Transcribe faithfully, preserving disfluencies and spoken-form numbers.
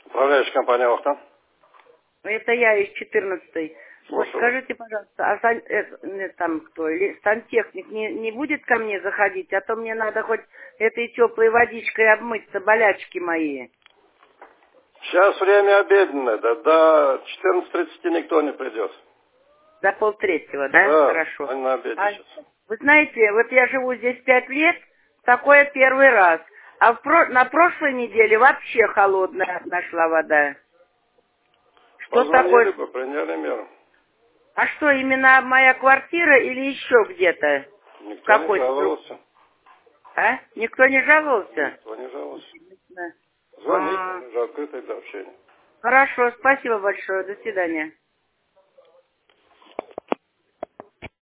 Управляющая компания «Охта». Это я из четырнадцатой. Вот Слушаю. скажите, пожалуйста, а сан, э, не, там кто, или сантехник не, не будет ко мне заходить, а то мне надо хоть этой теплой водичкой обмыться, болячки мои. Сейчас время обеденное, да до четырнадцати тридцати никто не придет. До полтретьего, да? Да, Хорошо. они на обеде А, сейчас. вы знаете, вот я живу здесь пять лет, такое первый раз. А в про- на прошлой неделе вообще холодная нашла вода. Что Позвонили такое? бы, приняли меры. А что, именно моя квартира или еще где-то? В Никто не какой-то друг... жаловался. А? Никто не жаловался? Никто не жаловался. Да. Звоните, А, уже открытое сообщение. хорошо, спасибо большое. До свидания.